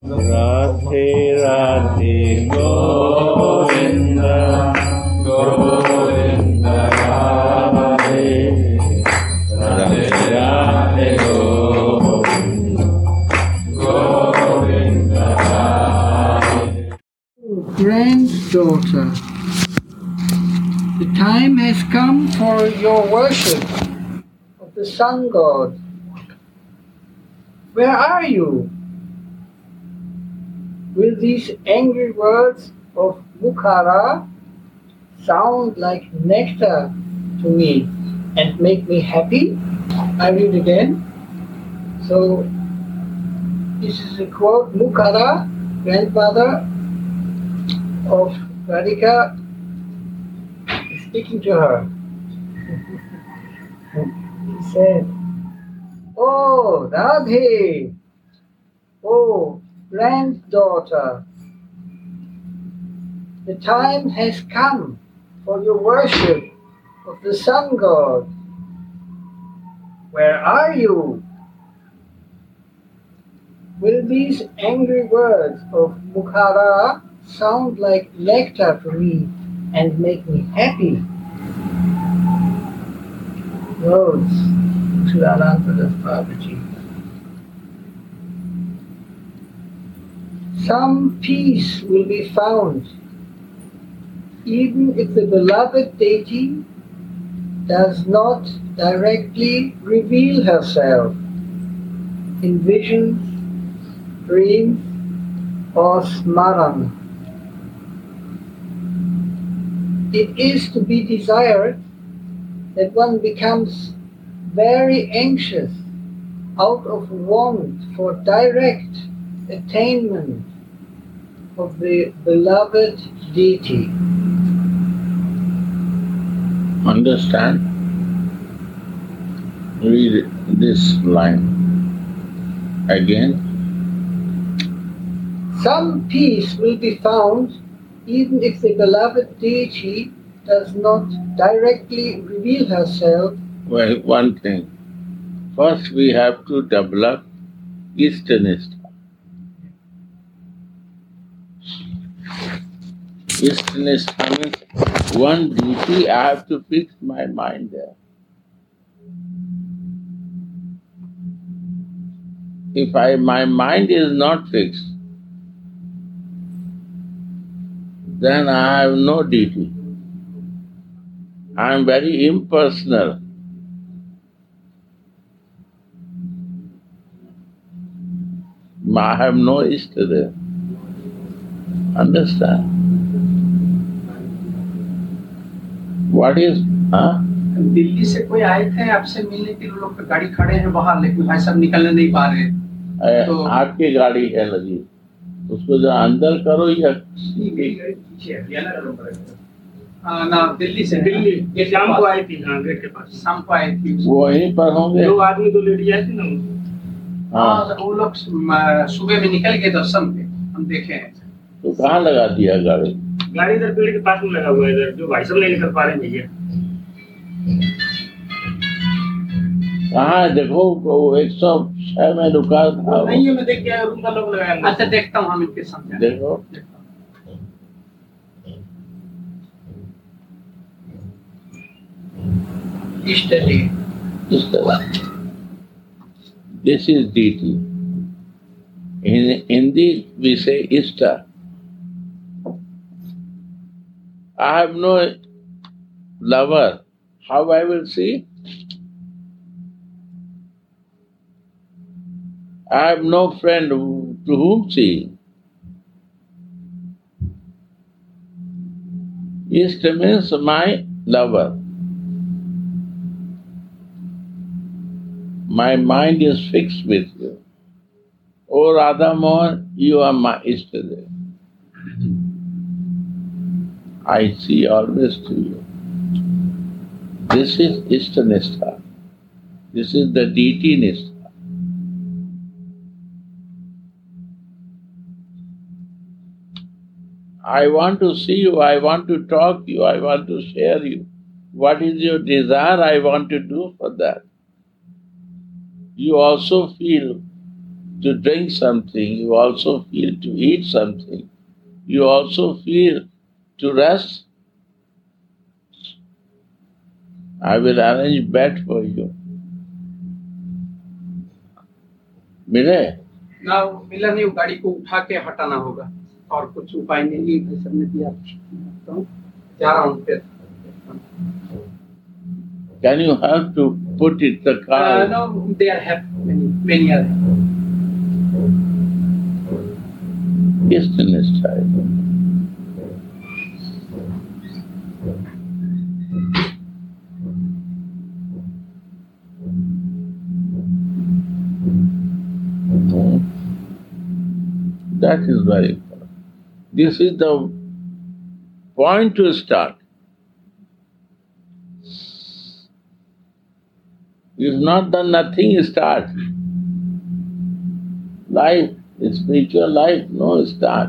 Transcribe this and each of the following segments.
Radhe Radhe Govinda Govinda Radhe Radhe Radhe Govinda Govinda Radhe. Granddaughter, the time has come for your worship of the sun god. Where are you? Will these angry words of Mukhara sound like nectar to me and make me happy? I read again. So, this is a quote. Mukhara, grandmother of Radhika, is speaking to her. He said, "Oh, Radhe! Oh, granddaughter, the time has come for your worship of the sun god. Where are you? Will these angry words of Mukhara sound like nectar for me and make me happy?" Words to Anantadas Babaji. Some peace will be found even if the beloved deity does not directly reveal herself in visions, dreams, or smarana. It is to be desired that one becomes very anxious out of want for direct attainment of the beloved deity. Understand? Read this line again. Some peace will be found even if the beloved deity does not directly reveal herself. Well, one thing. First we have to develop Easternist. Easternist means one deity, I have to fix my mind there. If my mind is not fixed, then I have no deity. I am very impersonal. I have no Ishta there. Understand? What is? Delhi से कोई आए थे आपसे मिलने के लिए, लोग गाड़ी खड़े हैं बाहर, लेकिन भाई साहब निकलने नहीं पा रहे। तो आपकी गाड़ी है लगी, उसको जो अंदर करो या ना दिल्ली से, दिल्ली ये शाम को आई थी, गेट के पास शाम को आई थी। वो वहीं पर होंगे। दो आदमी तो लेट गए थे ना। हाँ, वो लोग सुबह में निकल गए दर्शन पे, हम देखे हैं। तो कहाँ लगा दिया गाड़ी? गाड़ी इधर पेड़ के पास में लगा हुआ है, इधर जो भाई साहब नहीं निकल पा रहे हैं भैया। कहाँ है देखो, 106 में रुका था। नहीं है, मैं देख के रूम का लोग लगाया। अच्छा, देखता हूँ हम इनके सामने। देखो This is deity. In Hindi we say Ishta. I have no lover. How I will see? I have no friend to whom see. Ishta means my lover. My mind is fixed with you. O Radha Mohan, you are my Ishtadev. I see always to you. This is Ishtanistha. This is the deity Nistha. I want to see you, I want to talk to you, I want to share you. What is your desire? I want to do for that. You also feel to drink something, you also feel to eat something, you also feel to rest. I will arrange bed for you. मिले? Now, मिला नहीं, गाड़ी को उठा के हटाना होगा और कुछ उपाय नहीं है, सबने दिया। तो जा रहा हूँ फिर। Can you help to put it the car? No, they are happy. Many are happy. Istinist type. That is very important. This is the point to start. If not done, nothing start. Life, spiritual life, no start.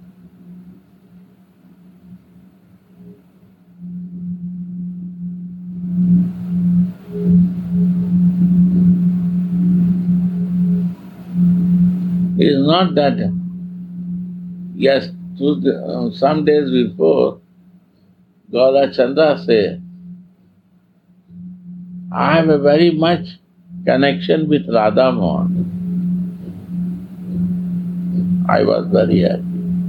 It is not that, yes, some days before, Gaura Chandra said, I have a very much connection with Radha Mohan. I was very happy.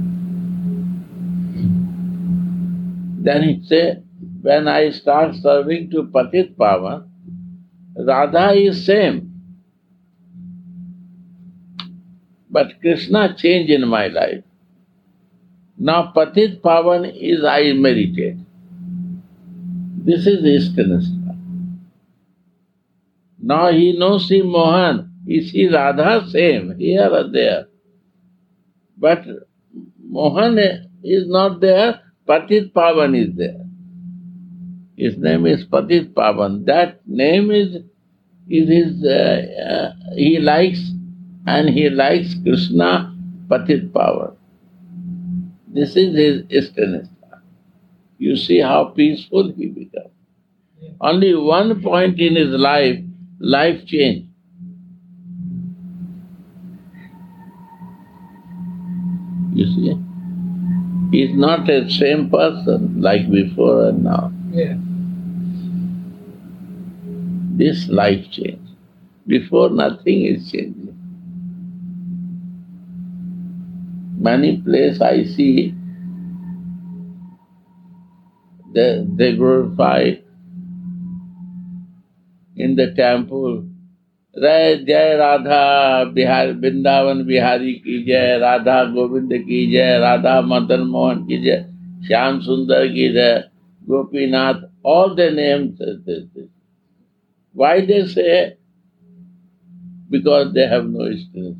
Then he said, when I start serving to Patit Pavan, Radha is same. But Krishna changed in my life. Now Patit Pavan is I meditate. This is Istinista. Now he knows see Mohan, he see Radha same, here or there. But Mohan is not there, Patit Pavan is there. His name is Patit Pavan. That name is his, he likes, and he likes Krishna Patit Pavan. This is his Istinista. You see how peaceful he becomes. Yeah. Only one point in his life changed. You see? He is not the same person like before and now. Yeah. This life change. Before nothing is changing. Many places I see, they glorify in the temple, Jai Radha Vrindavan Bihari ki Jai, Radha Govind ki Jai, Radha Madan Mohan ki Jai, Shyam Sundar ki Jai, Gopinath, all the names. Why they say? Because they have no experience.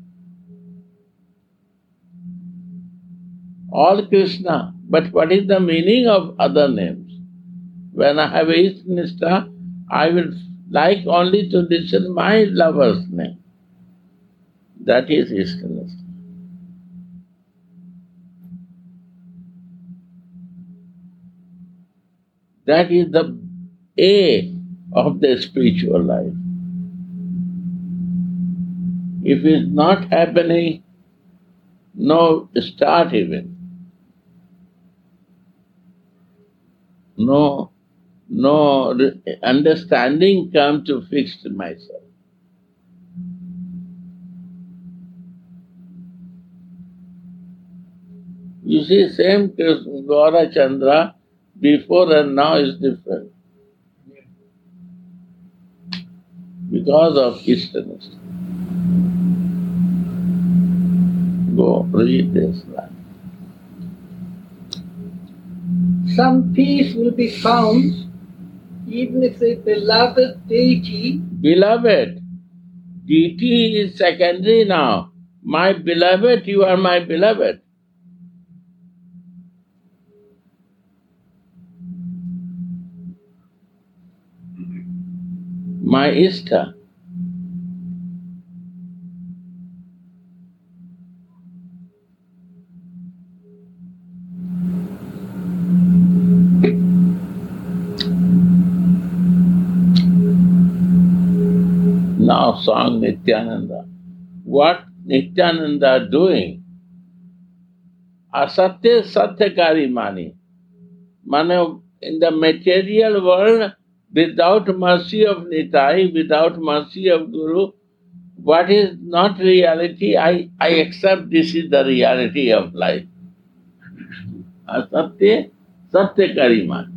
All Krishna, but what is the meaning of other names? When I have Istinista, I will like only to listen my lover's name. That is Istinista. That is the A of the spiritual life. If it is not happening, no start even. No understanding come to fix myself. You see, same Gaura Chandra, before and now is different. Because of Istinist. Go read this line. Some peace will be found even if the beloved deity... Beloved. Deity is secondary now. My beloved, you are my beloved. My Ishta. Now song Nityananda. what Nityananda are doing. Asatya satyakari mani. Mane, in the material world, without mercy of Nitai, without mercy of Guru, what is not reality, I accept this is the reality of life. Asatya satyakari mani.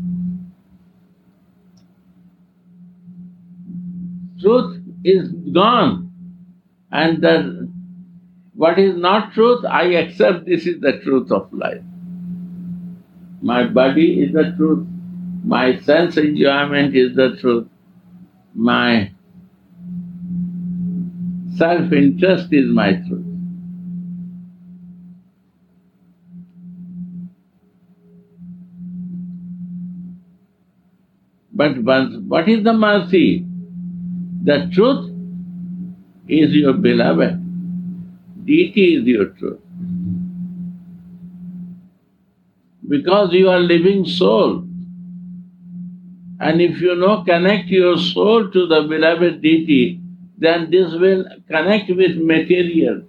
Truth is gone, and what is not truth, I accept this is the truth of life. My body is the truth, my sense enjoyment is the truth, my self-interest is my truth. But what is the mercy? The truth is your beloved. Deity is your truth. Because you are living soul. And if you connect your soul to the beloved deity, then this will connect with material.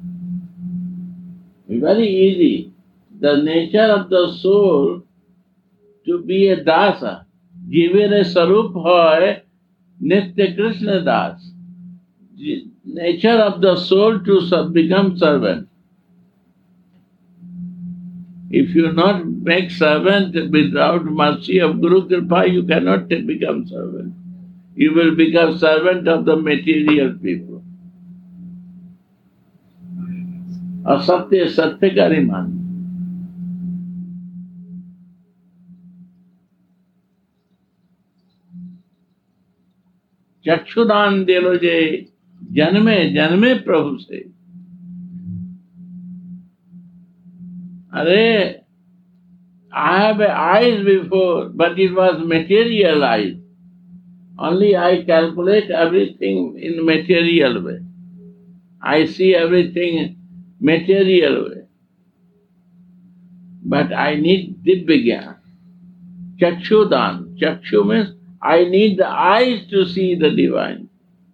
Very easy. The nature of the soul to be a dasa. Jivere sarup hoy Nitya Krishna Das. Nature of the soul to become servant. If you not make servant without mercy of Guru Kripa, you cannot become servant. You will become servant of the material people. Asatya satyakari mani. चक्षुदान दे लो जे जन्मे जन्मे प्रभु से. अरे, I have eyes before, but it was material eyes. Only I calculate everything in material way. I see everything material way. But I need Dibya Gyan. Chakshudan. Chakshu means I need the eyes to see the divine.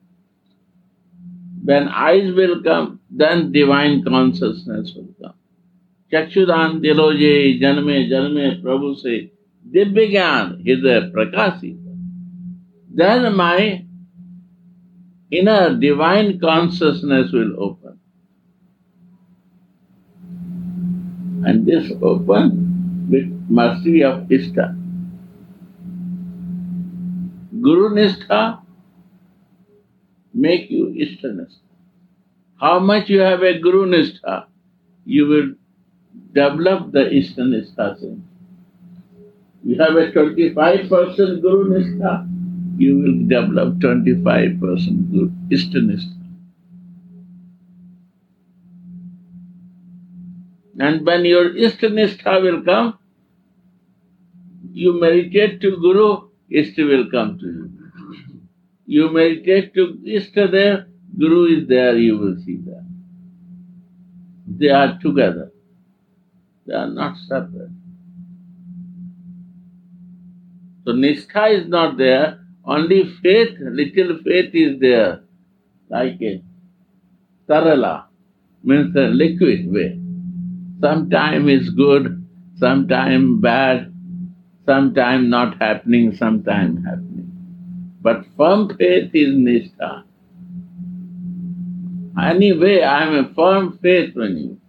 When eyes will come, then divine consciousness will come. Chakshudan diloje janme janme Prabhu se Dibya Gyan hridaya prakasita. Then my inner divine consciousness will open. And this open with mercy of Ishta. Guru Nishtha make you Ishta Nishtha. How much you have a Guru Nishtha, you will develop the Ishta Nishtha sense. You have a 25% Guru Nishtha, you will develop 25% Guru Ishta Nishtha. And when your Ishta Nishtha will come, you meditate to Guru, Ishta will come to you. You meditate to Ishta there, Guru is there, you will see that. They are together. They are not separate. So Nishtha is not there, only faith, little faith is there, like a tarala, means a liquid way. Sometime is good, sometime bad, sometime not happening, sometime happening. But firm faith is Nishtha. Anyway, I am a firm faith in you.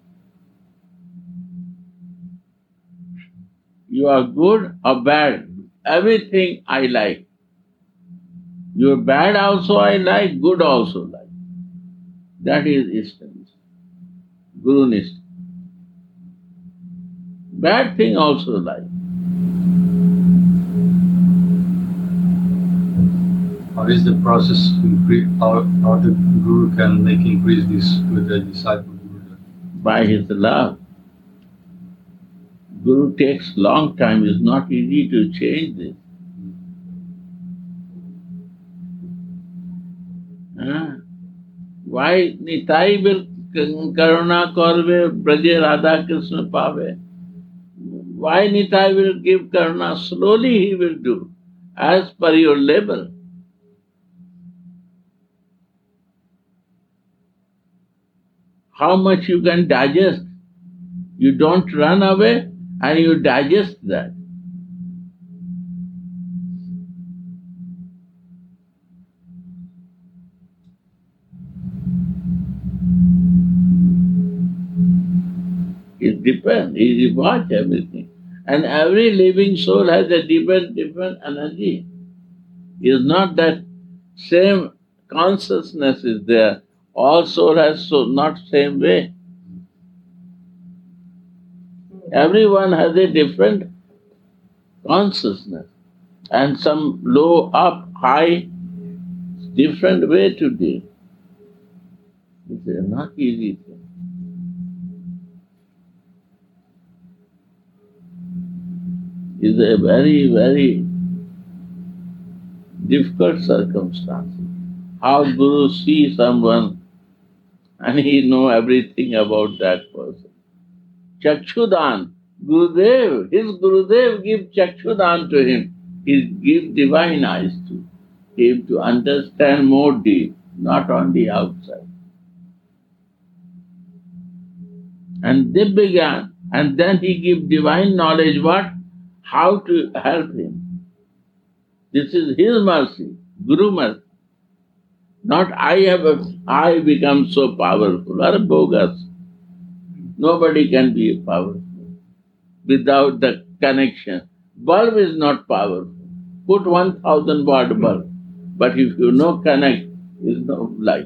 You are good or bad, everything I like. You are bad also I like, good also like. That is Ishta Nishtha, Guru Nishtha. Bad thing also like. How is the process to increase, how the Guru can make increase this with the disciple? By his love. Guru takes long time, it's not easy to change this. Why Nitai will karuna korve braje Radha Krishna pave? Why Nitai will give karuna? Slowly he will do, as per your level. how much you can digest. You don't run away and you digest that. It depends. You watch everything. And every living soul has a different energy. It's not that same consciousness is there. All soul has not same way. Everyone has a different consciousness. And some low, up, high, different way to deal. It's a not easy thing. It's a very, very difficult circumstance. How Guru sees someone and he know everything about that person. Chakshudan, his Gurudev give Chakshudan to him. He give divine eyes to him to understand more deep, not on the outside. And they began, and then he give divine knowledge what? How to help him. This is his mercy, Guru mercy. Not I become so powerful or bogus. Nobody can be powerful without the connection. Bulb is not powerful. Put 1,000 watt bulb, but if you no connect, there is no light.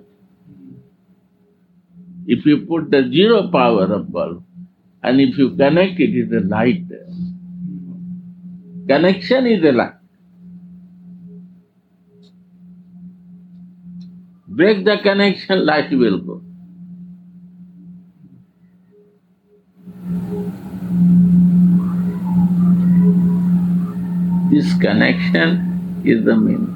If you put the zero power of bulb, and if you connect, it is a light there. Connection is a light. Break the connection, light will go. This connection is the meaning.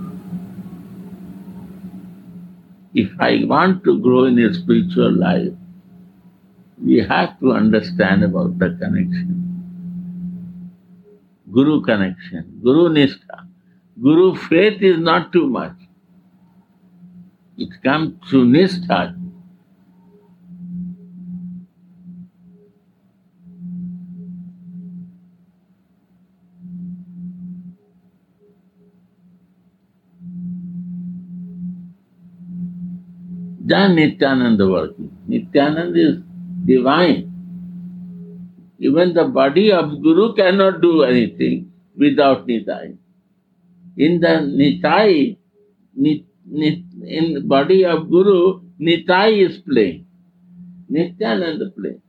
If I want to grow in a spiritual life, we have to understand about the connection. Guru connection, Guru Nishtha. Guru faith is not too much. It comes through Nishtha. Then Nityananda working. Nityananda is divine. Even the body of Guru cannot do anything without Nitai. In the Nitai, in the body of Guru, Nitai is playing. Nityananda playing.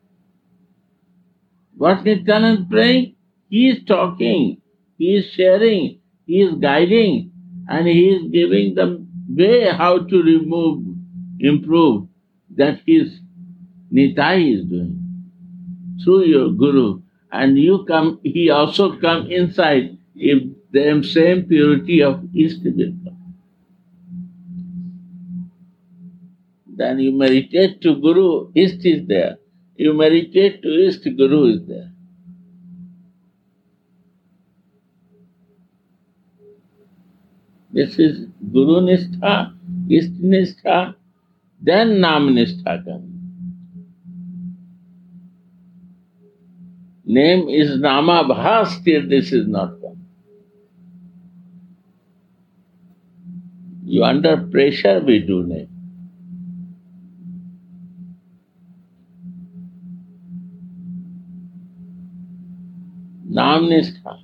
What Nityananda playing? He is talking, he is sharing, he is guiding, and he is giving the way how to improve that his Nitai is doing. Through your Guru, and you come, he also come inside if the same purity of East will come. Then you meditate to Guru, East is there. You meditate to East, Guru is there. This is Guru Nishtha, East Nishtha, then Nam Nishtha comes. Name is Namabhas, still this is not come. You under pressure we do name. Nam Nishtha.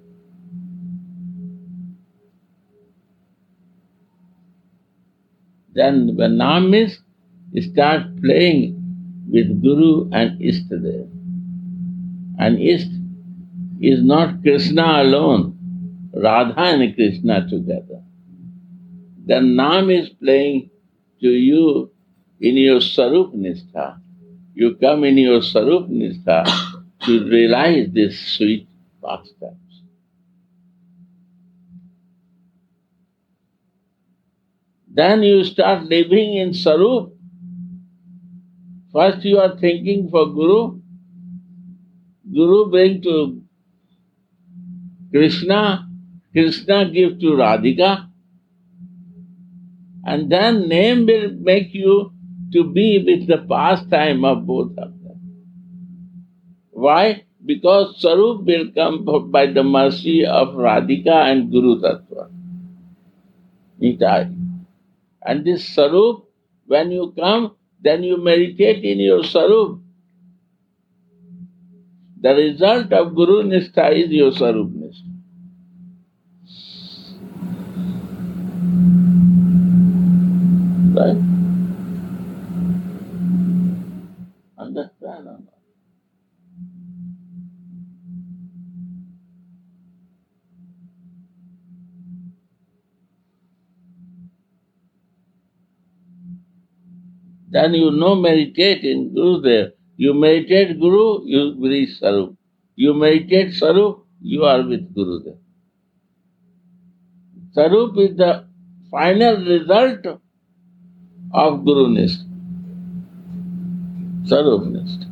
Then when Nam is, start playing with Guru and Ishtadev. And Ist is not Krishna alone, Radha and Krishna together. The Nam is playing to you in your Sarup Nishtha. You come in your Sarup Nishtha to realize this sweet pastimes. Then you start living in Sarup. First you are thinking for Guru. Guru bring to Krishna, Krishna give to Radhika, and then name will make you to be with the pastime of both of them. Why? Because Sarup will come by the mercy of Radhika and Guru Tattva. And this Sarup, when you come, then you meditate in your Sarup. The result of Guru Nishtha is your Sarup Nishtha. Right? Understand or not? Then you know meditate in Gurudev. You meditate Guru, you reach Sarup. You meditate Sarup, you are with Gurudev. Sarup is the final result of Guru Nishtha. Sarup Nishtha.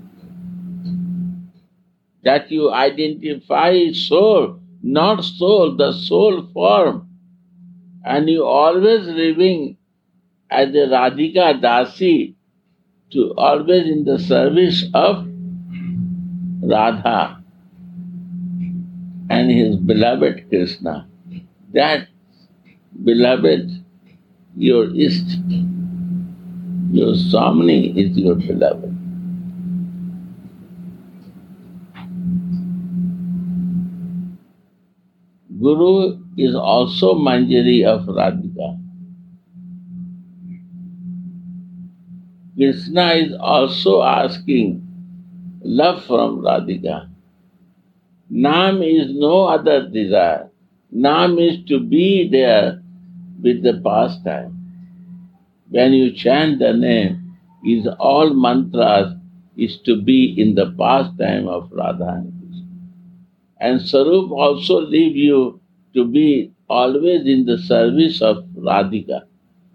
That you identify soul, not soul, the soul form. And you always living as a Radhika Dasi, to always in the service of Radha and his beloved Krishna. That beloved, your Ist, your Swami is your beloved. Guru is also Manjari of Radhika. Krishna is also asking love from Radhika. Naam is no other desire. Naam is to be there with the pastime. When you chant the name, is all mantras is to be in the pastime of Radha and Krishna. And Sarup also leave you to be always in the service of Radhika.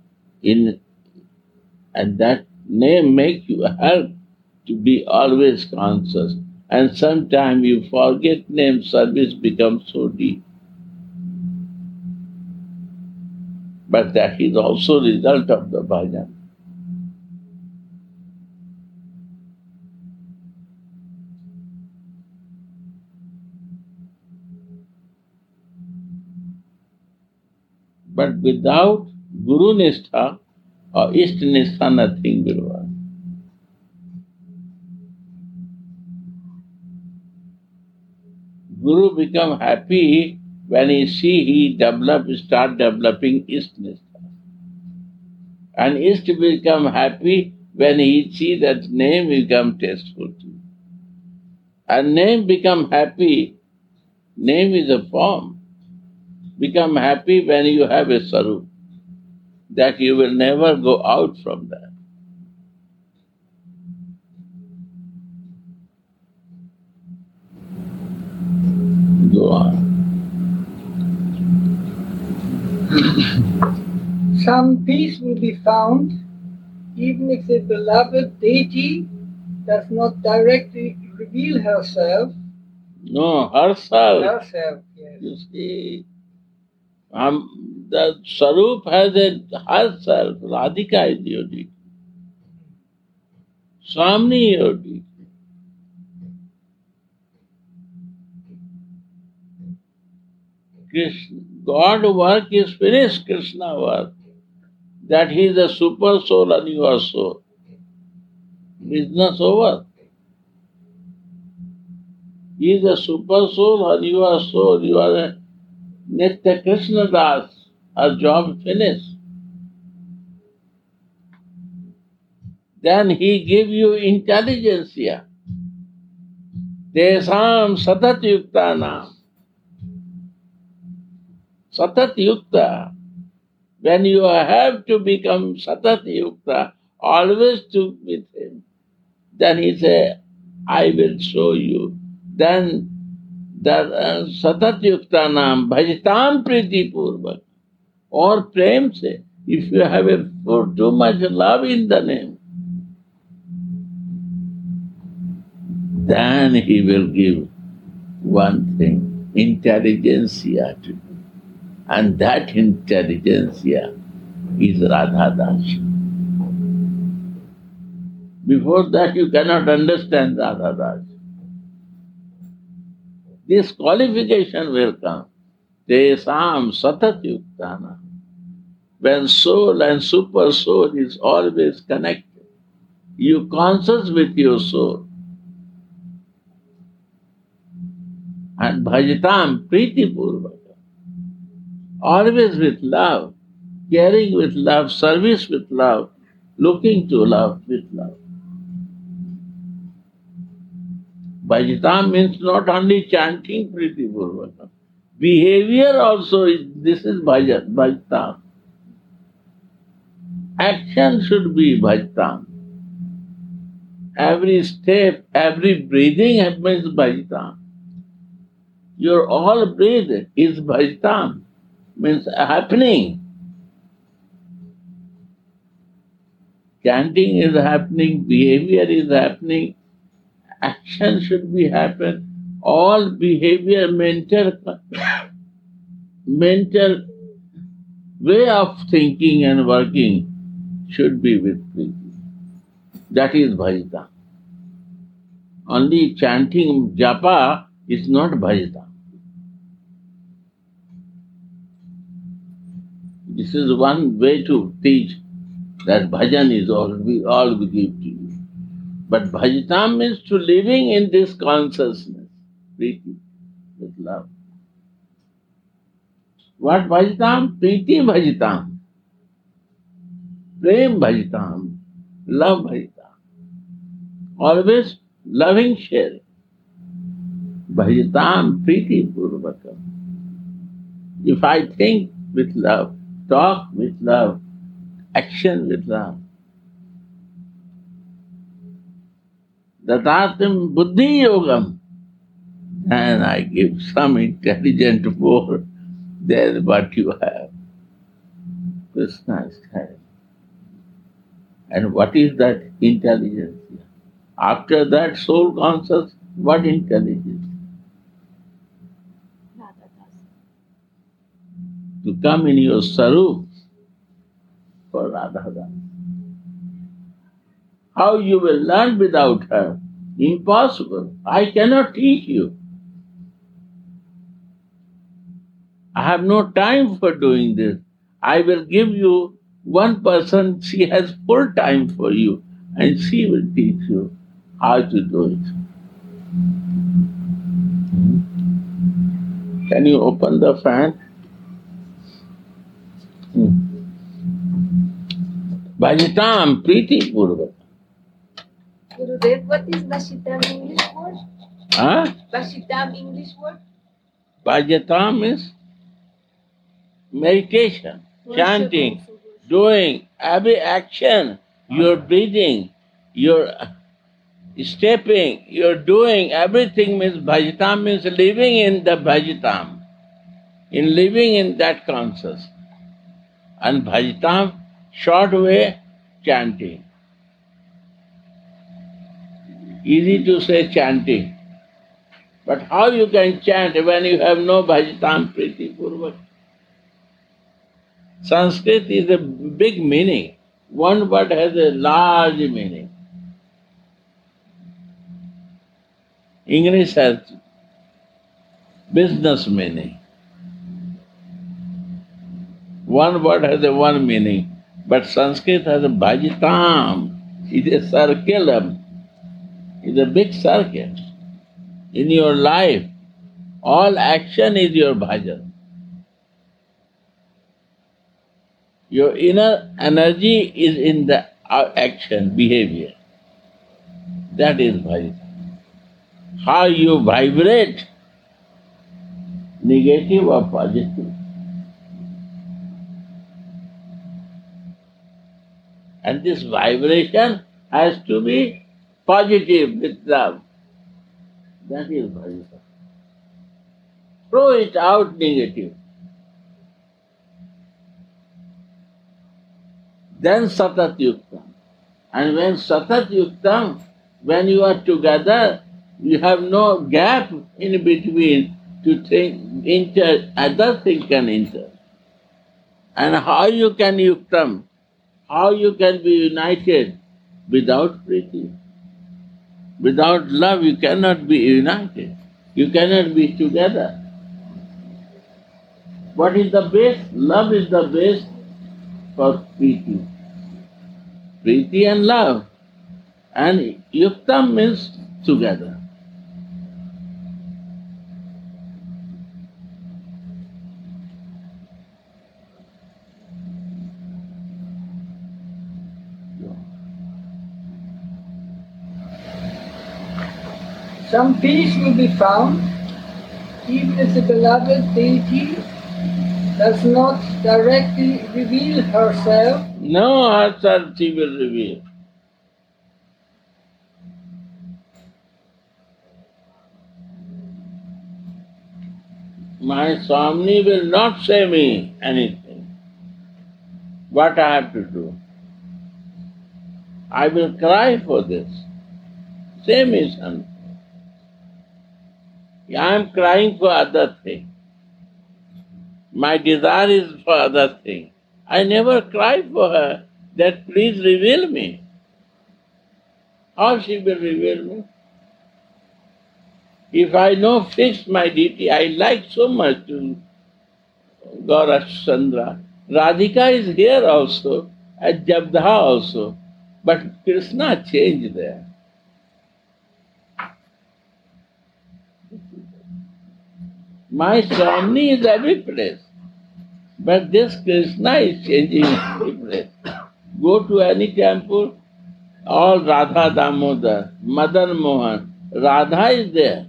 And that name make you help to be always conscious. And sometimes you forget name, service becomes so deep. But that is also result of the bhajan. But without Guru Nishtha or Ist Nishtha, nothing will work. Guru become happy when he start developing Ist Nishtha. And Ist become happy when he see that name become tasteful to him. And name become happy, name is a form. Become happy when you have a sarup, that you will never go out from that. Go on. Some peace will be found even if the beloved deity does not directly reveal herself. No, herself. Herself, yes. You see, the Sarup has herself. Radhika is your deity. Swami your deity. God work is finished, Krishna work. That he is the super soul and you are soul. Business over. He is the super soul and you are soul. You are a Nitya Krishna Das. Our job finished. Then he give you intelligentsia. Tesam satat yuktanam. Satat yukta. When you have to become satat yukta, always to with him, then he say, I will show you. Then the satat yukta naam bhajitam priti purvak. Or prem se, if you have too much love in the name, then he will give one thing, intelligentsia to you. And that intelligentsia is Radha Das. Before that you cannot understand Radha Raj. This qualification will come. Tesam satat yuktana. When soul and super soul is always connected, you conscious with your soul. And bhajitam priti purvaka. Always with love, caring with love, service with love, looking to love with love. Bhajitam means not only chanting priti purvaka. Behavior also this is bhajitam. Action should be bhajitam. Every step, every breathing happens bhajitam. Your all breath is bhajitam, means happening. Chanting is happening, behavior is happening, action should be happen. All behavior, mental way of thinking and working should be with Priti. That is bhajitam. Only chanting japa is not bhajitam. This is one way to teach that bhajan is all we give to you. But bhajitam means to living in this consciousness, Priti, with love. What bhajitam? Priti bhajitam. Prem bhajitam. Love bhajitam. Always loving sharing. Bhajitam priti purvakam. If I think with love, talk with love, action with love, datatam buddhi yogam, and I give some intelligent more than what you have. Krishna is telling. And what is that intelligence? After that soul conscious, what intelligence? To come in your sarup for Radha Rani. How you will learn without her? Impossible. I cannot teach you. I have no time for doing this. I will give you one person, she has full time for you, and she will teach you how to do it. Can you open the fan? Bhajitam priti purvaka. Gurudev, what is Bhajitam English word? Huh? Bhajitam English word? Bhajitam is meditation, chanting, doing every action, your breathing, your stepping, your doing, everything means bhajitam, means living in the bhajitam, in living in that conscious. And bhajitam, short way, chanting. Easy to say chanting. But how you can chant when you have no bhajitam priti purvak? Sanskrit is a big meaning. One word has a large meaning. English has business meaning. One word has a one meaning, but Sanskrit has a bhajitam. It's a circle. It's a big circle. In your life, all action is your bhajan. Your inner energy is in the action, behavior. That is bhajan. How you vibrate, negative or positive. And this vibration has to be positive with love. That is bhajan. Throw it out negative. Then satat yuktam. And when satat yuktam, when you are together, you have no gap in between to think, enter, other thing can enter. And how you can yuktam, how you can be united, without Priti. Without love you cannot be united. You cannot be together. What is the base? Love is the base for Priti. Priti and love. And Yuktam means together. Some peace will be found even if the beloved deity does not directly reveal herself. No herself she will reveal. My Swami will not say me anything. What I have to do? I will cry for this. Say me something. I am crying for other thing. My desire is for other thing. I never cry for her that please reveal me. How she will reveal me? If I know fixed my deity, I like so much to Gaurash Chandra. Radhika is here also, at Jabdha also, but Krishna changed there. My Swami is every place, but this Krishna is changing every place. Go to any temple, all Radha Damodar, Madan Mohan, Radha is there.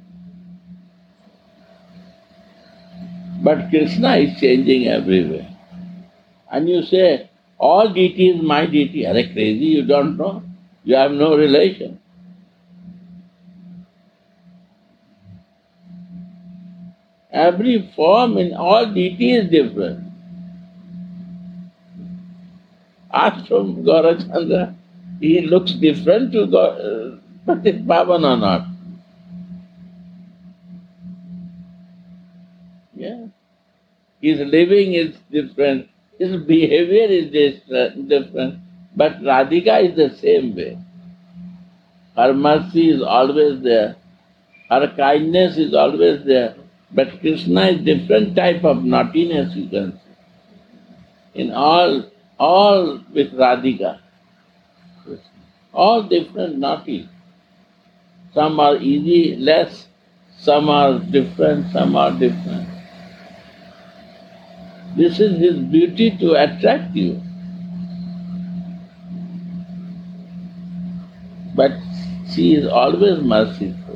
But Krishna is changing everywhere. And you say, all deity is my deity. Are you crazy? You don't know. You have no relation. Every form in all deity is different. Ask from Gaurachandra, he looks different to Patit Pavan or not? Yeah. His living is different, his behavior is different, but Radhika is the same way. Her mercy is always there, her kindness is always there, but Krishna is different type of naughtiness you can see. In all with Radhika. All different naughty. Some are easy, less, some are different, some are different. This is his beauty to attract you. But she is always merciful.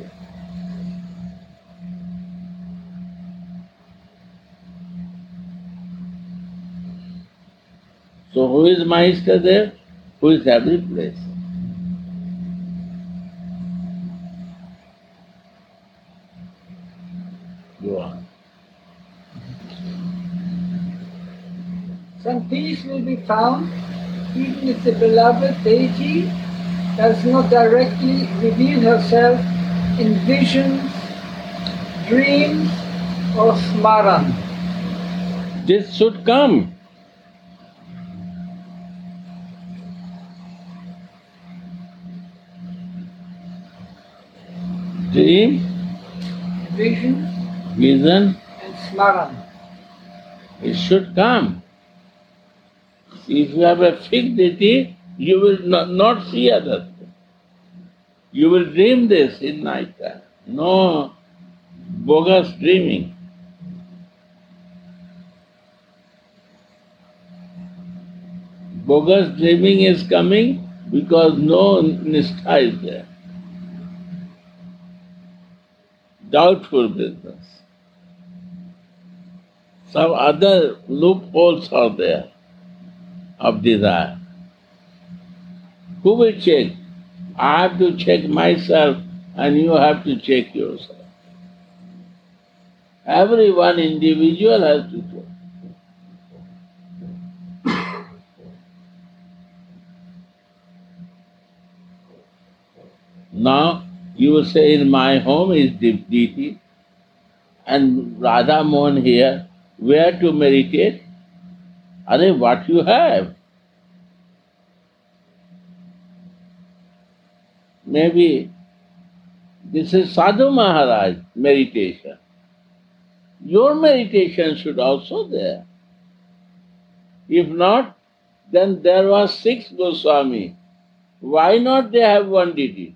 So who is Mahisha there? Who is every place? Go on. Some peace will be found even if the beloved deity does not directly reveal herself in visions, dreams, or smaran. This should come. Dream, Visions vision, and smaran. it should come. If you have a fixed deity, you will not see other things. You will dream this in night time. No bogus dreaming. Bogus dreaming is coming because no nistha is there. Doubtful business. Some other loopholes are there of desire. Who will check? I have to check myself and you have to check yourself. Every one individual has to check. Now you will say in my home is deity and Radha Mohan here, where to meditate? Are what you have? Maybe this is Sadhu Maharaj meditation. Your meditation should also there. If not, then there was 6 Goswami. Why not they have one deity?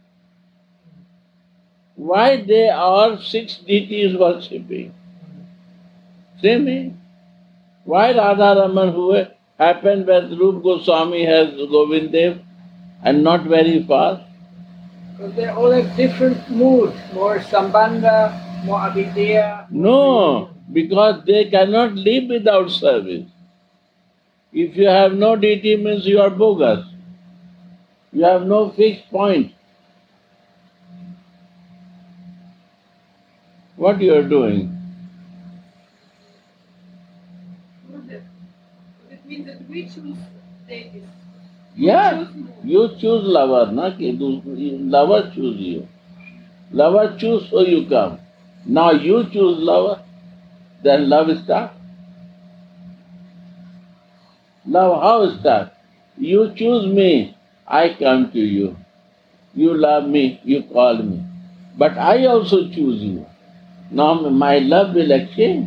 Why they are 6 deities worshipping? Say me. Why Radha Raman who happened when Rup Goswami has Govindev and not very far? Because they all have different moods, more Sambandha, more Avidya. No, because they cannot live without service. If you have no deity means you are bogus. You have no fixed point. What you are doing? It means that we choose deities. Yeah, you choose lover, na? Lover choose you. Lover choose so you come. Now you choose lover, then love starts. Love how start? You choose me, I come to you. You love me, you call me. But I also choose you. Now my love will exchange.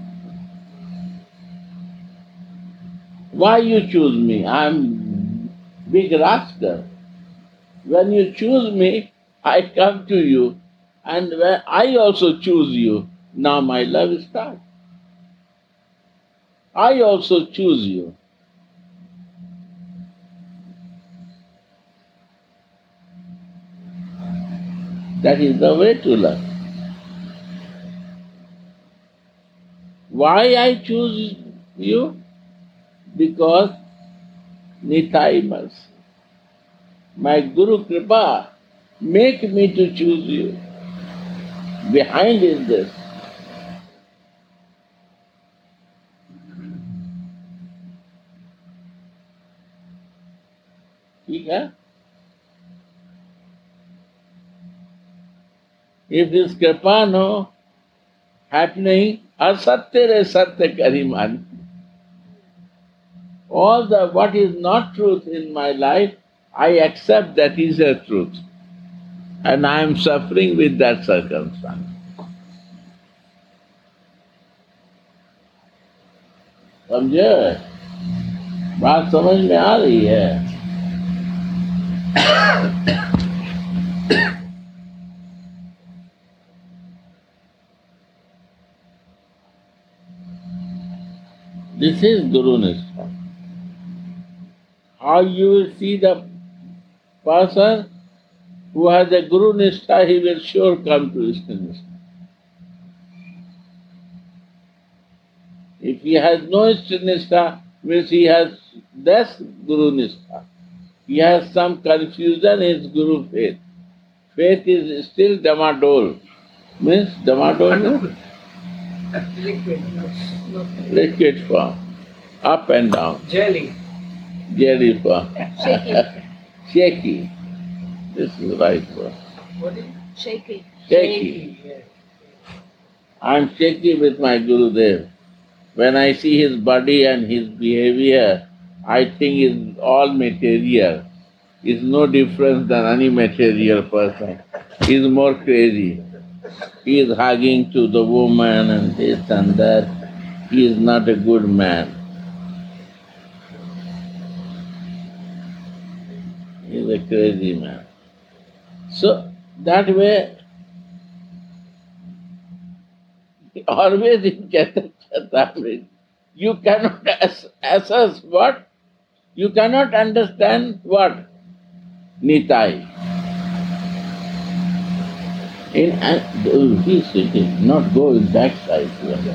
Why you choose me? I'm big rascal. When you choose me, I come to you, and when I also choose you, now my love starts. I also choose you. That is the way to love. Why I choose you? Because Nitai mercy. My Guru Kripa make me to choose you. Behind is this. ठीक है? If this Kripa no happening, asatya re satya kari man. All the what is not truth in my life, I accept that is a truth. And I am suffering with that circumstance. समझे? बात समझ में आ रही है? This is Guru Nishtha. How you will see the person who has a Guru Nishtha, he will sure come to Ishta Nishtha. If he has no Ishta Nishtha, means he has less Guru Nishtha. He has some confusion in his Guru faith. Faith is still Damadol. Means Damadol? No? Liquid, not Liquid form. Up and down. jelly. Jelly form. Shaky. Shaky. This is the right word. What is Shaky. Shaky. Yes. I am shaky with my Gurudev. When I see his body and his behavior, I think it's all material. It's no difference than any material person. He's more crazy. He is hugging to the woman and this and that. He is not a good man. He is a crazy man. So, that way, always in Chaitanya, you cannot assess what? You cannot understand what? Nitai. He's sitting, not go in backside.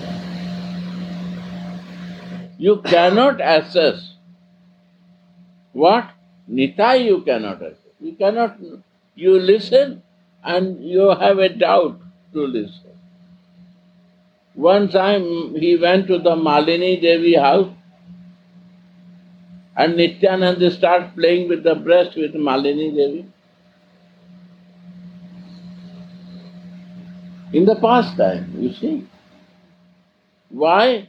You cannot assess what? Nitai you cannot assess. You cannot, you listen and you have a doubt to listen. One time he went to the Malini Devi house and Nityananda started playing with the breast with Malini Devi. In the past time, you see. Why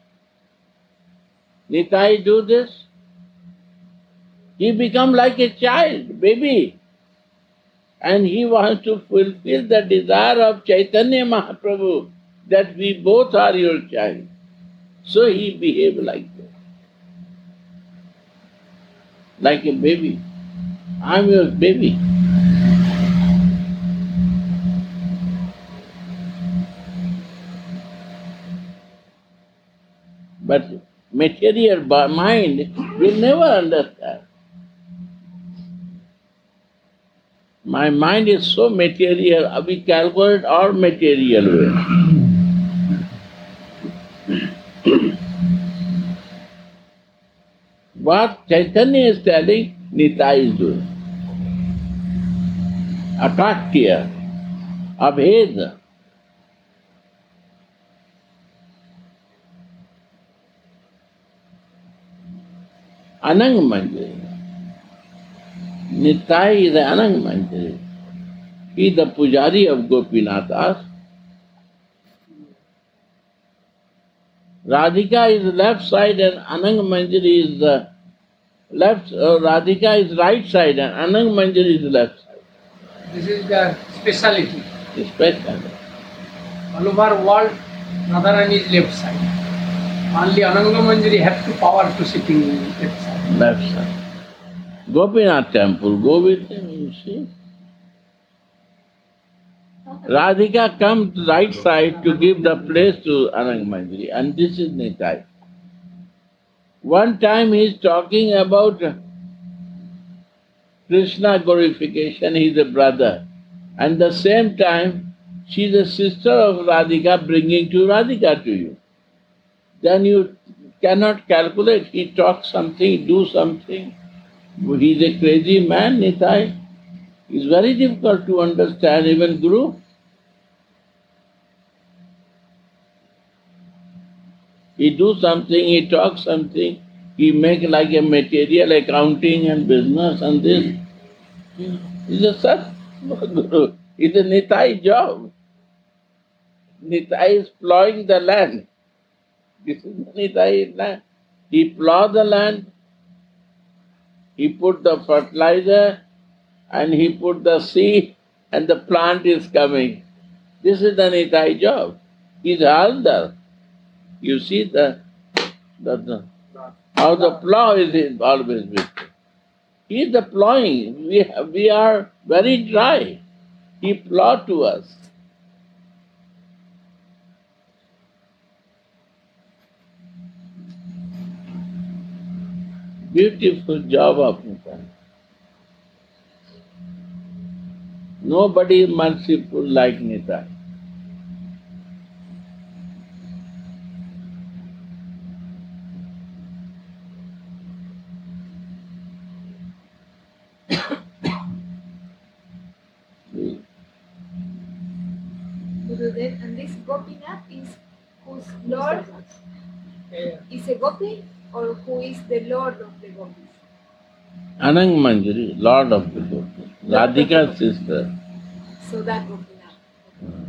Nitai do this? He become like a child, baby. And he wants to fulfill the desire of Chaitanya Mahaprabhu that we both are your child. So he behaved like that. Like a baby. I'm your baby. But material mind will never understand. My mind is so material, we calculate all material way. What Chaitanya is telling, Nitai is doing. Akatya, Abheda. Anang Manjari. Nitai is the Anang Manjari. He is the Pujari of Gopinathas. Radhika is left side and Anang Manjari is the left. Radhika is right side and Anang Manjari is left side. This is the speciality. The speciality. All over world, Radharani is left side. Only Ananga Manjari have the power to sitting left side. Left side. Gopinath temple, go with him, you see. Radhika comes right side to give the place to Anang Manjari, and this is Nitai. One time he is talking about Krishna glorification, he is a brother. And the same time, she is a sister of Radhika bringing to Radhika to you. Then you cannot calculate, he talks something, do something. He is a crazy man, Nitai. It is very difficult to understand, even Guru. He do something, he talk something, he make like a material accounting and business and this. It's a such Guru. It's a Nitai job. Nitai is plowing the land. This is Nitai land. He plow the land, he put the fertilizer and he put the seed and the plant is coming. This is the Nitai job. He's Haldar. You see how the plow is always with him. He is the plowing. We are very dry. He plow to us. Beautiful job of Nitai. Nobody is merciful like Nitai. Gurudev, and this Gopinath is whose Lord is a Gopi, or who is the Lord of the Gopis? Anang Manjari, Lord of the Gopis. Radhika's sister. So that Gopinath.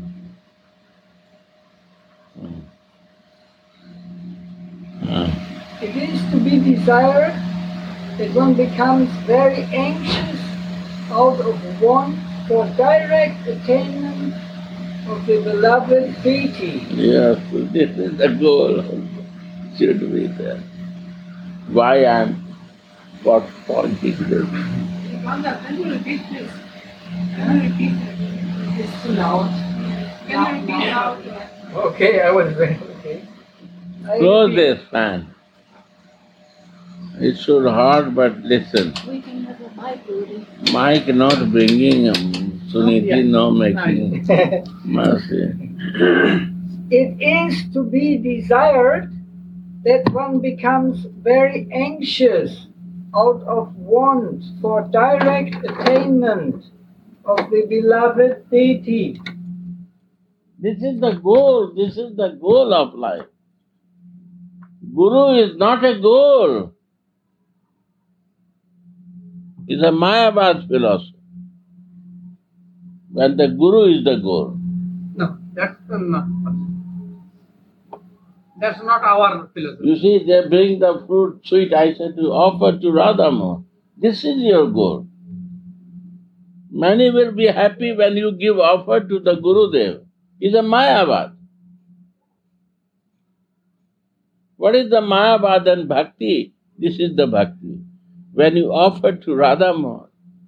It is to be desired that one becomes very anxious out of want for direct attainment of the beloved deity. Yes, this is the goal. Should be there. Why what point is this? Vanda, can you repeat this? It's too loud. Can you repeat out? Okay, I was very okay. Close this fan. It should hard, but listen. We can have a mic, Gurudev. Mike not bringing Suniti, no making mercy. It is to be desired that one becomes very anxious out of want for direct attainment of the beloved deity. This is the goal. This is the goal of life. Guru is not a goal. It's a Mayavad philosophy. When the Guru is the goal. No, that's not our philosophy. You see, they bring the fruit sweet. I said to offer to Radhama. This is your goal. Many will be happy when you give offer to the Gurudev. It's a Mayavad. What is the Mayavad and Bhakti? This is the Bhakti. When you offer to Radha Mohan,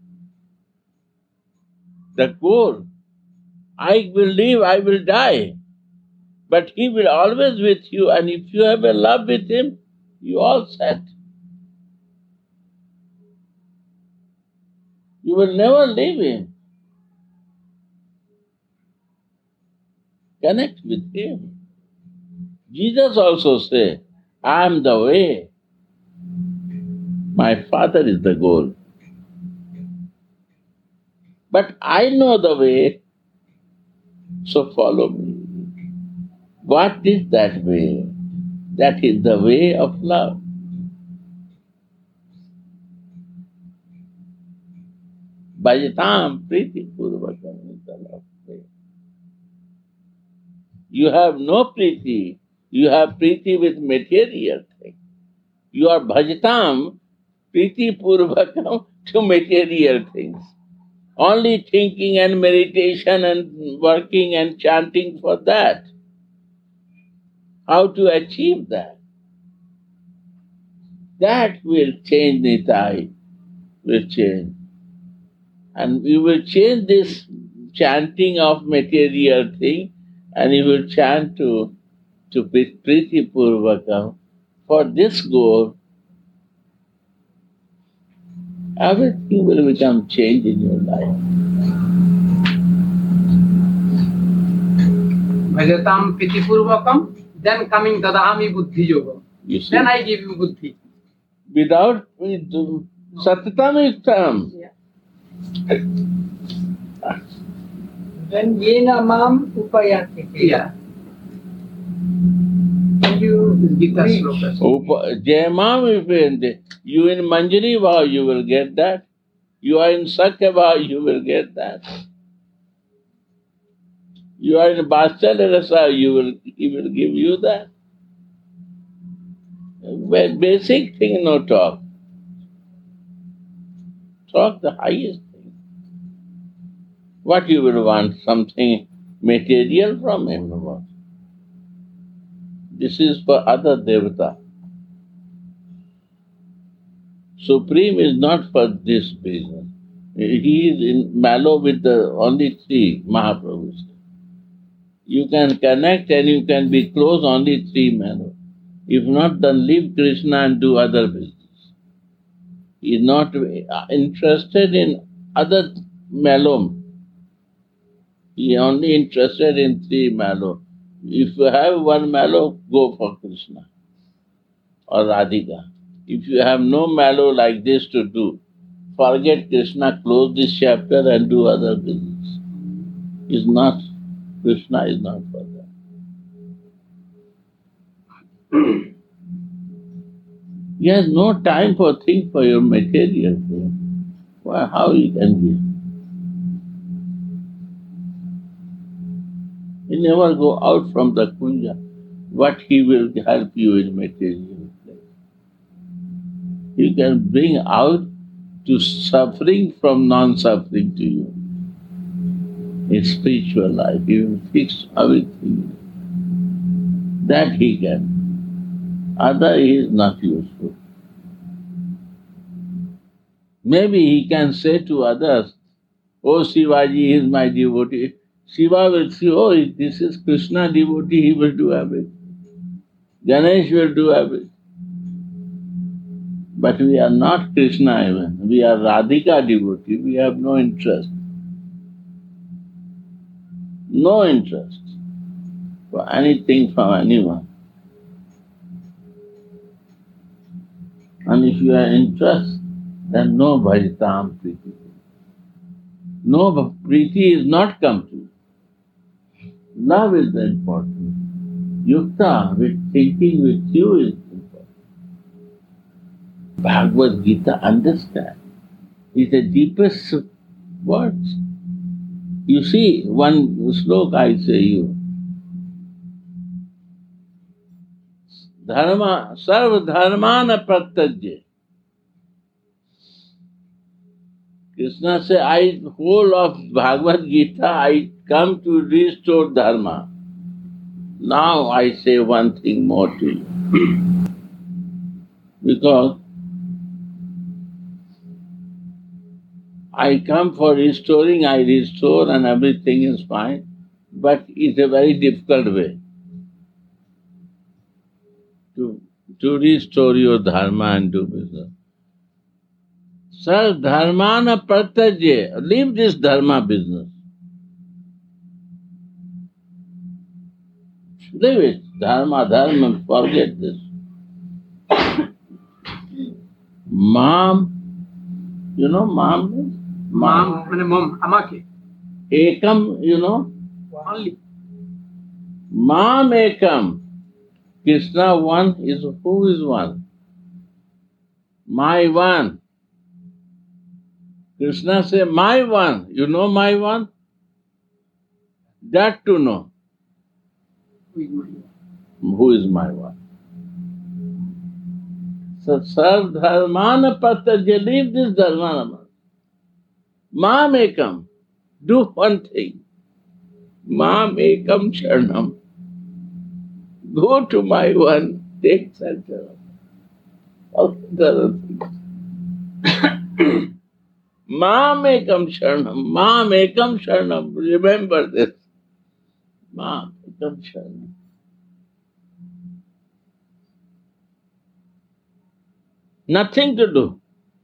the goal, I will live, I will die, but he will always with you, and if you have a love with him, you all set. You will never leave him. Connect with him. Jesus also said, I am the way. My Father is the goal. But I know the way, so follow me. What is that way? That is the way of love. Bhajatam priti purvakam is the love way. You have no priti. You have priti with material things. You are bhajatam priti purvakam to material things. Only thinking and meditation and working and chanting for that. How to achieve that? That will change Nitai, will change. And we will change this chanting of material thing, and you will chant to Priti Purvakam. For this goal, everything will become changed in your life. Bhajatam Priti Purvakam, then coming Dadahami Buddhi Yoga. Then I give you Buddhi. Without Satatam Yuktam. Yeah. Then Yena Mam Upayati. Yeah. When you Gita reach, slokas. Jayamam Vipende. You in Manjari Bhav, you will get that. You are in Sakya Bhav, you will get that. You are in Bhatsala Rasa, he will give you that. Basic thing, no talk. Talk the highest thing. What you will want? Something material from him? What? This is for other devata. Supreme is not for this business. He is in mallow with the only three Mahaprabhus. You can connect and you can be close only three mallow. If not, then leave Krishna and do other business. He is not interested in other mallow. He is only interested in three mallow. If you have one mallow, go for Krishna or Radhika. If you have no mallow like this to do, forget Krishna, close this chapter and do other business. Krishna is not for that. He has no time for think for your material thing. Well, how he can give? He never go out from the kunja. What he will help you in material thing? He can bring out to suffering from non-suffering to you. In spiritual life, he will fix everything. That he can. Other he is not useful. Maybe he can say to others, oh Shivaji is my devotee. Shiva will say, oh, this is Krishna devotee, he will do everything. Ganesh will do everything. But we are not Krishna even. We are Radhika devotee. We have no interest. No interest for anything from anyone. And if you are interested, then no bhajatam priti. No priti is not complete. Love is the important. Yukta, with thinking with you is important. Bhagavad Gita, understand, is the deepest words. You see, one slok I say you. Dharma, sarva dharmana pratyajya. Krishna said, whole of Bhagavad Gita, I come to restore dharma. Now I say one thing more to you. Because I come for restoring, I restore and everything is fine, but it's a very difficult way to restore your dharma and do business. Sir, dharmana pratyajya, leave this dharma business. Leave it. Dharma, forget this. Mam, you know mam? Mom, mom, amake. Ekam, you know? Only. Mam ekam. Krishna one is who is one? My one. Krishna say, my one. You know my one? That to know. Who is my one? So, sir, dharmana patajya, leave this dharmana. Mam ekam. Do one thing. Mam ekam sharanam. Go to my one, take shelter of the other things. Mam ekam sharanam. Mam ekam sharanam. Remember this. Mam ekam sharanam. Nothing to do.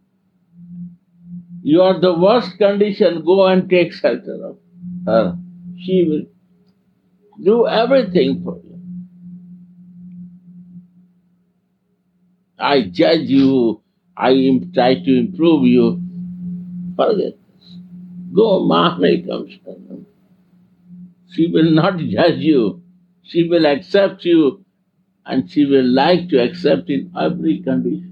You are the worst condition, go and take shelter of her. She will do everything for you. I judge you, I try to improve you. Forget this. Go, Ma may come. She will not judge you. She will accept you and she will like to accept in every condition.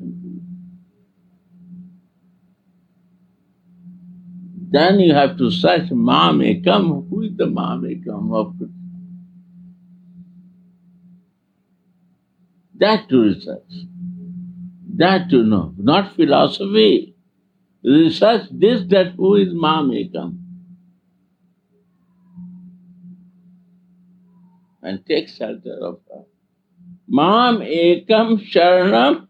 Then you have to search Ma may come. Who is the Ma may come of Krishna? That to research. That to know. Not philosophy. Research this, that who is Ma may come. And take shelter of her. Mam ekam sharanam.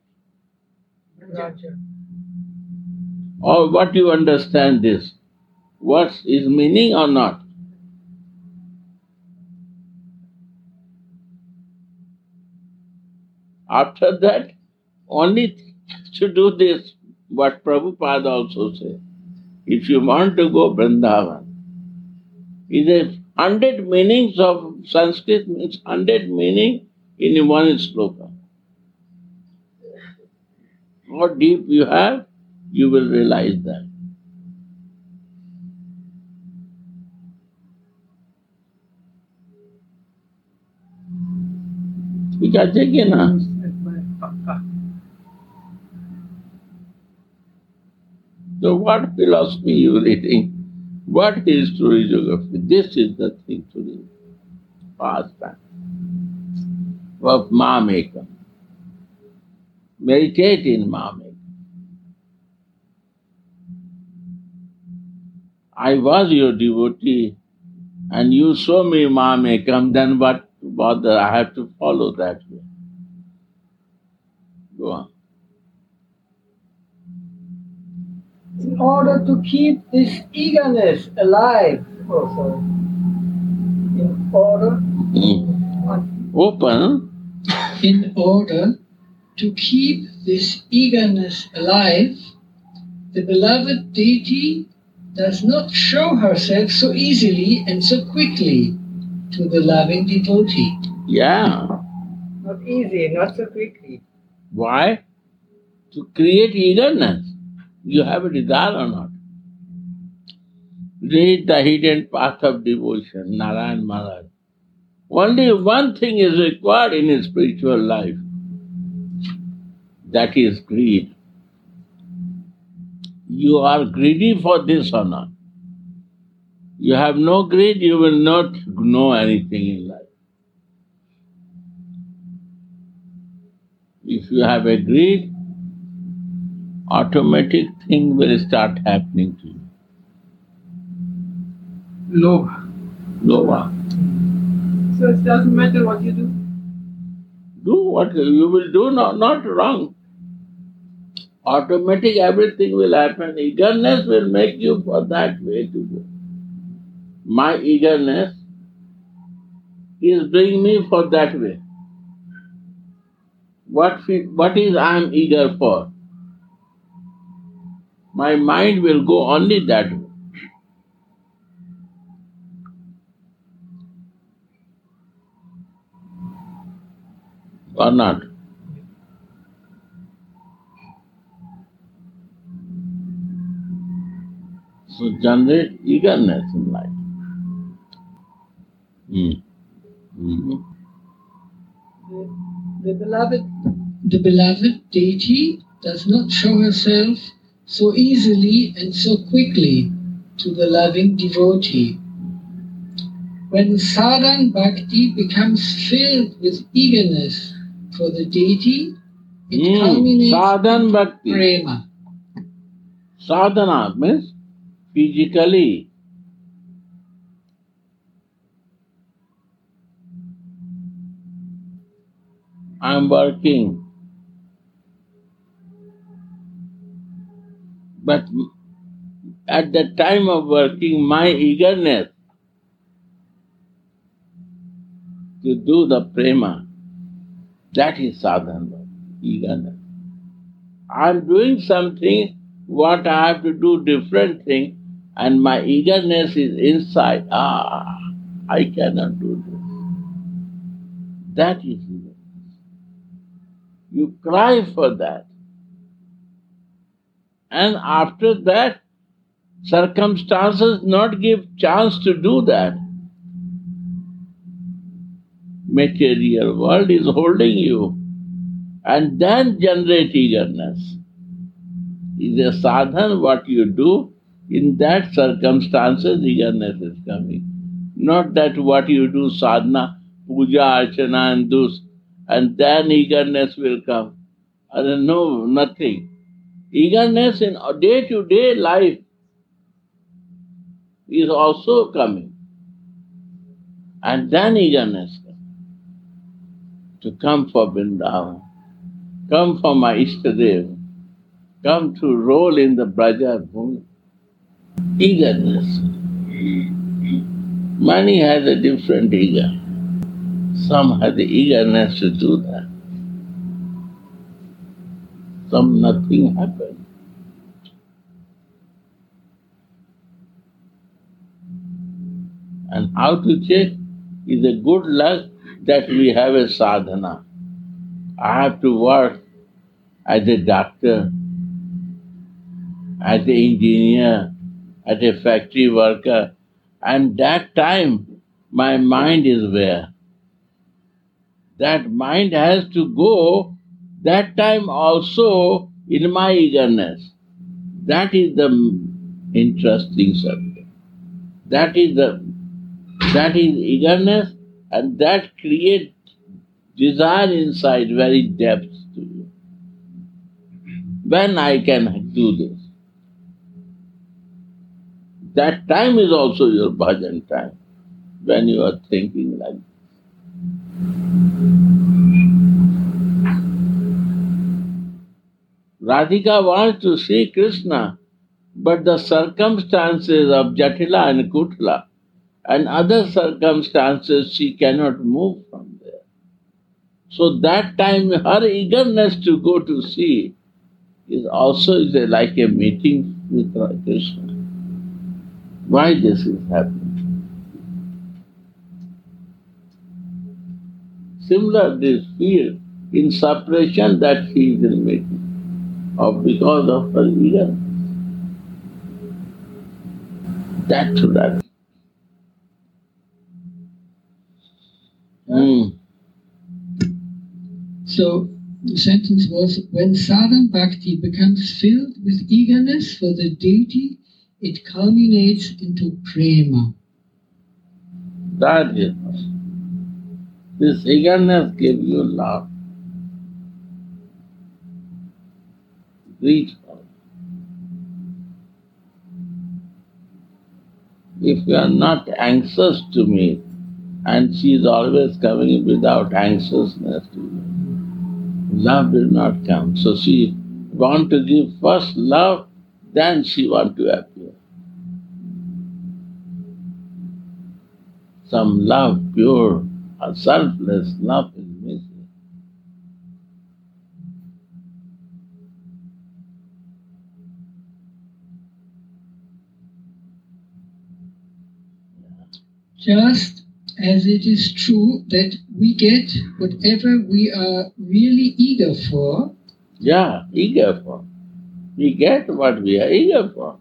Or what you understand this? What is meaning or not? After that, only to do this, what Prabhupada also said. If you want to go Vrindavan, it is 100 meanings of Sanskrit means 100 meaning in one sloka. How deep you have, you will realize that. ठीक है कि ना? So what philosophy you reading? What history, geography? This is the thing to read. Past time. Of Mamekam. Meditate in Mamekam. I was your devotee and you show me Mamekam, then what bother? I have to follow that way. Go on. In order to keep this eagerness alive, also, in order Open. in order to keep this eagerness alive, the beloved deity does not show herself so easily and so quickly to the loving devotee. Yeah. Not easy, not so quickly. Why? To create eagerness. You have a desire or not? Read the hidden path of devotion, Narayan Maharaj. Only one thing is required in a spiritual life. That is greed. You are greedy for this or not? You have no greed, you will not know anything in life. If you have a greed, automatic thing will start happening to you. लोभ. Lova. So it doesn't matter what you do. Do what you will do, not wrong. Automatic everything will happen. Eagerness will make you for that way to go. My eagerness is bringing me for that way. What is I am eager for? My mind will go only that way. Or not? So generate eagerness in life. Mhm. The beloved deity does not show herself so easily and so quickly to the loving devotee. When sadhana bhakti becomes filled with eagerness for the deity, it culminates Sadhana into bhakti. prema. Sadhana means physically. I am working. But at the time of working, my eagerness to do the prema, that is sadhana, eagerness. I am doing something, what I have to do different thing, and my eagerness is inside. I cannot do this. That is eagerness. You cry for that. And after that, circumstances not give chance to do that. Material world is holding you, and then generate eagerness. Is a sadhana what you do, in that circumstances eagerness is coming. Not that what you do sadhana, puja, archana and this, and then eagerness will come. No, nothing. Eagerness in day-to-day life is also coming. And then eagerness comes. To come for Vrindavan, come for my Ishtadev, come to roll in the Braja Bhumi. Eagerness. Many has a different eager. Some have the eagerness to do that. Some nothing happens. And how to check is a good luck that we have a sadhana. I have to work as a doctor, as an engineer, as a factory worker, and that time my mind is where? That mind has to go that time also in my eagerness. That is the interesting subject. That is eagerness, and that creates desire inside very depths to you. When I can do this? That time is also your bhajan time, when you are thinking like this. Radhika wants to see Krishna, but the circumstances of Jatila and Kutla and other circumstances she cannot move from there. So that time her eagerness to go to see is also like a meeting with Krishna. Why this is happening? Similar this fear in separation that she is in meeting, or because of her eagerness. That to that. So the sentence was, when sadhana bhakti becomes filled with eagerness for the deity, it culminates into prema. That is. This eagerness gives you love. Reach for it. if you are not anxious to meet, and she is always coming without anxiousness to you, love will not come. So she want to give first love, then she want to appear. Some love, pure or selfless love is missing. Just as it is true that we get whatever we are really eager for, Yeah, eager for. We get what we are eager for.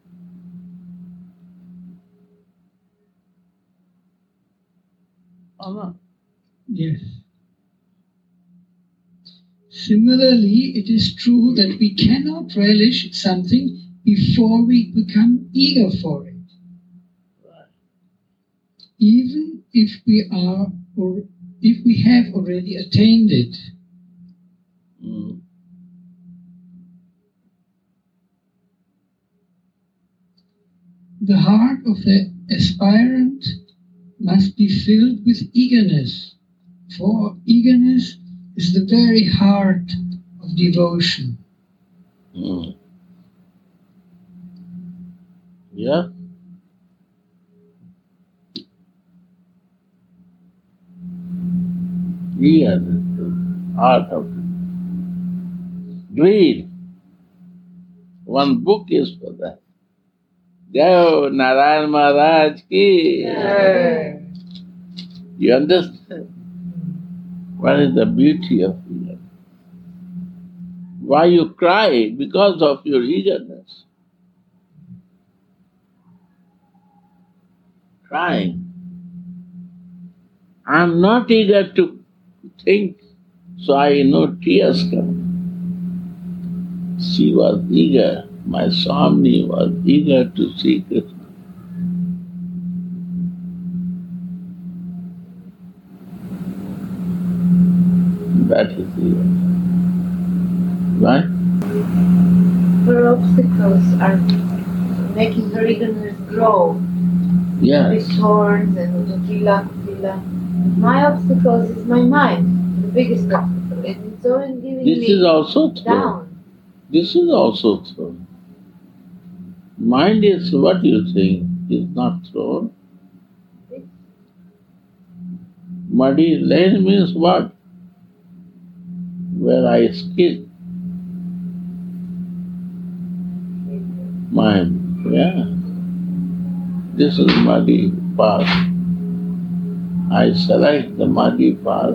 Or not? yes. Similarly, it is true that we cannot relish something before we become eager for it. Even if we are, or if we have already attained it. Mm. The heart of the aspirant must be filled with eagerness, for eagerness is the very heart of devotion. Mm. Yeah? Eagerness is the heart of it. Greed. One book is for that. Jai Narayan Maharaj ki. You understand? What is the beauty of eagerness? Why you cry? Because of your eagerness. Crying. I am not eager to think, so I know tears come. She was eager. My Swami was eager to see Krishna. That is eager. Right? Her obstacles are making her eagerness grow. Yes. With thorns and Kutila. My obstacles is my mind, the biggest obstacle. And it's always giving This me is also true. down. This is also thrown. Mind is what you think is not thrown. Muddy lane means what? Where I skid. Mind, yeah. This is muddy path. I select the muddy path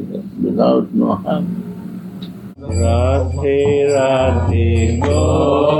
without no harm. Radhe Radhe Go